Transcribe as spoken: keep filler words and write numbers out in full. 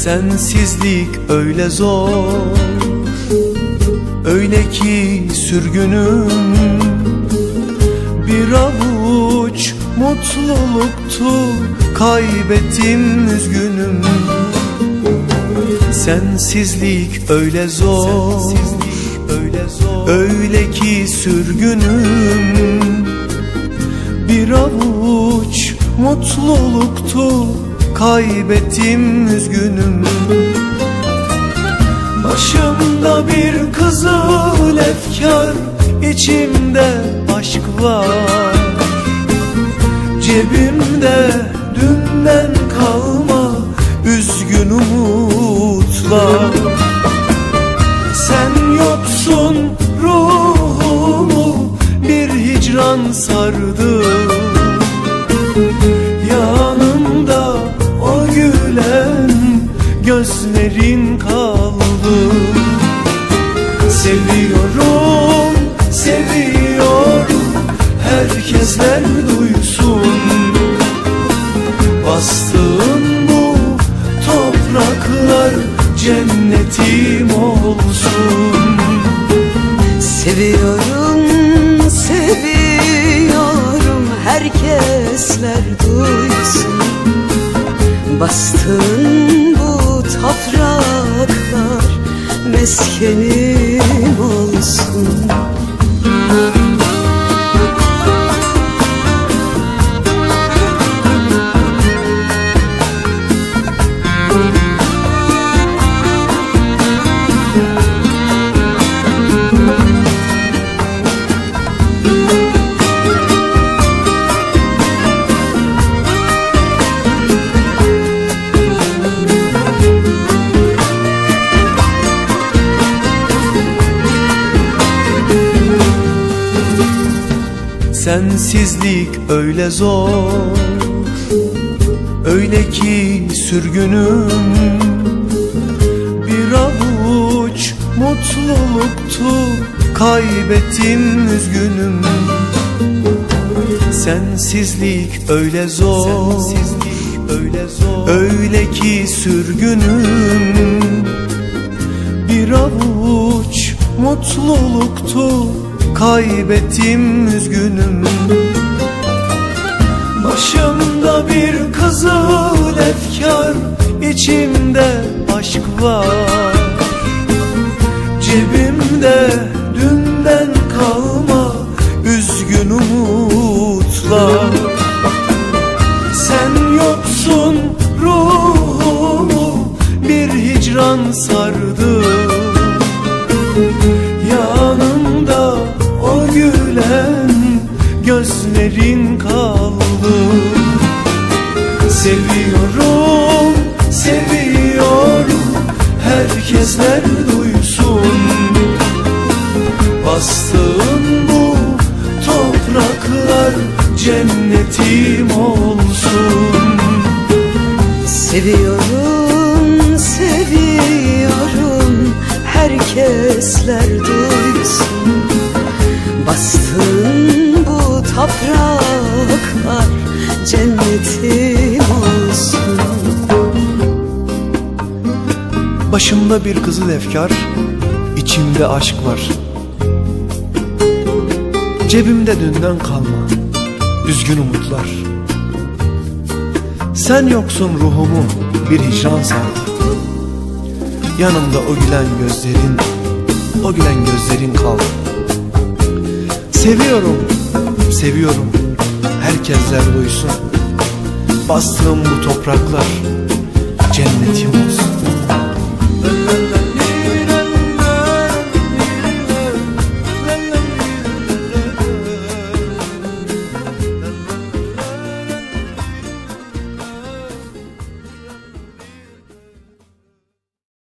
Sensizlik öyle zor, öyle ki sürgünüm. Bir avuç mutluluktu, kaybettim üzgünüm. Sensizlik öyle zor, öyle ki sürgünüm. Bir avuç mutluluktu, kaybettim üzgünüm. Başımda bir kızıl efkar, içimde aşk var. Cebimde dünden kalma üzgün umutlar. Sen yoksun, ruhumu bir hicran sardı. Yanımda o gülen gözlerin kaldı. Seviyorum, seviyorum, herkesler duysun. Bastığın bu topraklar cennetim olsun. Seviyorum, seviyorum, herkesler duysun. Bastığın bu topraklar meskenim olsun. Sensizlik öyle zor, öyle ki sürgünüm. Bir avuç mutluluktu, kaybettim üzgünüm. Sensizlik öyle zor, öyle ki sürgünüm. Bir avuç mutluluktu, kaybettim üzgünüm. Başımda bir kızıl efkar, içimde aşk var. Cebimde dünden kalma üzgün umutlar. Sen yoksun, ruhumu bir hicran sardı. Yanımda o gülen gözlerin kaldı. Seviyorum, seviyorum, herkesler duysun. Bastığın bu topraklar cennetim olsun. Seviyorum, seviyorum, herkesler duysun. Bastığın bu topraklar cennetim olsun. Başımda bir kızıl efkar, içimde aşk var. Cebimde dünden kalma üzgün umutlar. Sen yoksun, ruhumu bir hicran sardı. Yanımda o gülen gözlerin, o gülen gözlerin kaldı. Seviyorum, seviyorum, herkesler duysun. Bastığım bu topraklar cennetim olsun.